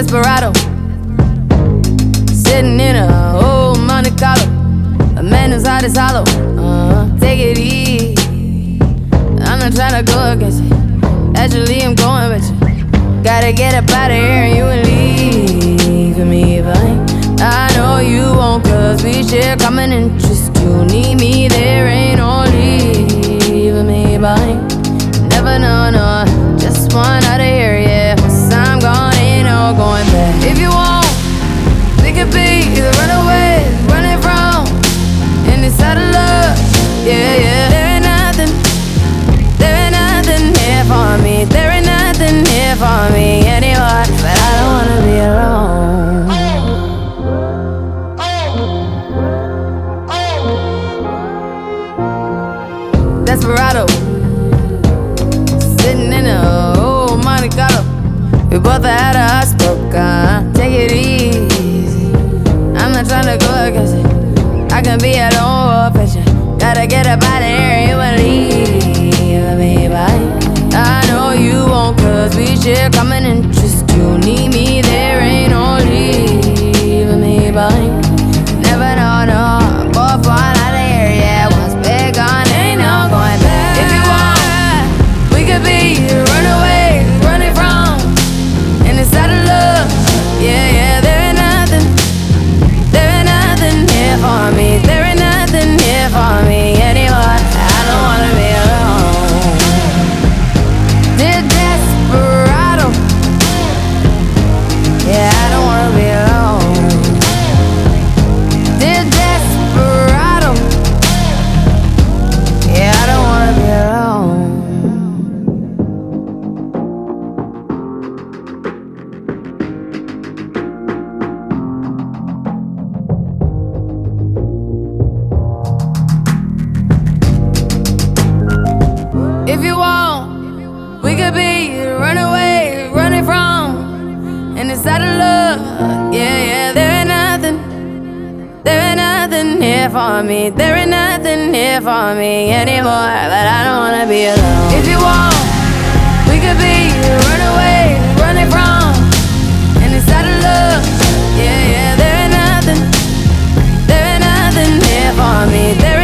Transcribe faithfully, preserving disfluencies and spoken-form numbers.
Desperado, sitting in a old Monte Carlo, a man whose heart is hollow. Uh-huh. Take it easy, I'm not trying to go against you. Actually, I'm going with you. Gotta get up out of here and you will leave me behind. I know you won't, cause we share common interest. You need me, there ain't no leaving me behind. Never know, no, just one out of here, yeah. Once I'm gone, ain't no going back. If you want, we could be the runaways, running from in this out of love, yeah, yeah. There ain't nothing, there ain't nothing here for me. There ain't nothing here for me anymore, but I don't wanna be alone. Desperado, sitting in a old Monte Carlo. We both had a hot spoke, uh, take it easy. I'm not trying to go against it. I can be at home with you. Gotta get up out of here, you will leave me behind. I know you won't, cause we share common interest. You need me, there ain't no leaving me behind. Never know, no, both one out of here, yeah. Once we're gone, ain't no going back. If you want, we could be the runaways, running from in this out of love, yeah, yeah. There ain't nothing, there ain't nothing here for me. There ain't nothing here for me anymore. I don't wanna be alone. Dear Desperado, yeah, I don't wanna be alone. Dear Desperado, yeah, I don't wanna be alone. If you want, we could be the runaways, running from in this out of love, yeah, yeah. There ain't nothing, there ain't nothing here for me. There ain't nothing here for me anymore, but I don't wanna be alone. If you want, we could be the runaways, running from in this out of love, yeah, yeah. There ain't nothing, there ain't nothing here for me. There